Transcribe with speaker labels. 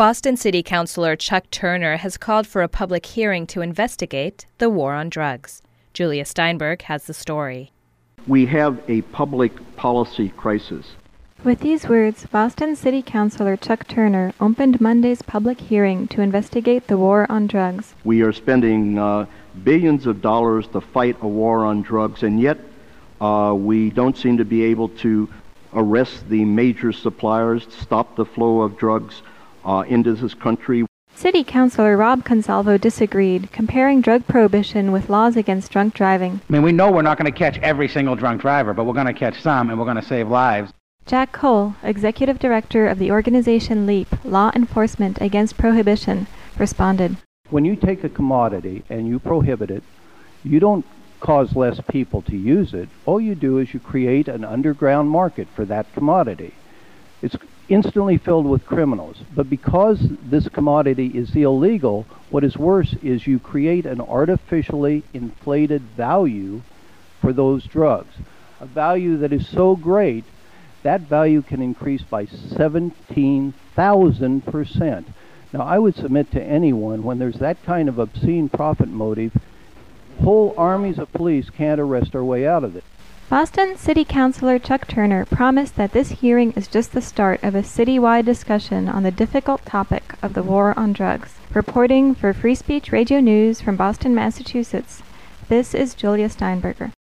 Speaker 1: Boston City Councilor Chuck Turner has called for a public hearing to investigate the war on drugs. Julia Steinberg has the story.
Speaker 2: We have a public policy crisis.
Speaker 3: With these words, Boston City Councilor Chuck Turner opened Monday's public hearing to investigate the war on drugs.
Speaker 2: We are spending billions of dollars to fight a war on drugs, and yet we don't seem to be able to arrest the major suppliers, stop the flow of drugs into this country.
Speaker 3: City Councilor Rob Consalvo disagreed, comparing drug prohibition with laws against drunk driving.
Speaker 4: I mean, we know we're not going to catch every single drunk driver, but we're going to catch some, and we're going to save lives.
Speaker 3: Jack Cole, Executive Director of the organization LEAP, Law Enforcement Against Prohibition, responded.
Speaker 5: When you take a commodity and you prohibit it, you don't cause less people to use it. All you do is you create an underground market for that commodity. It's instantly filled with criminals. But because this commodity is illegal, what is worse is you create an artificially inflated value for those drugs. A value that is so great, that value can increase by 17,000%. Now, I would submit to anyone, when there's that kind of obscene profit motive, whole armies of police can't arrest our way out of it.
Speaker 3: Boston City Councilor Chuck Turner promised that this hearing is just the start of a citywide discussion on the difficult topic of the war on drugs. Reporting for Free Speech Radio News from Boston, Massachusetts, this is Julia Steinberger.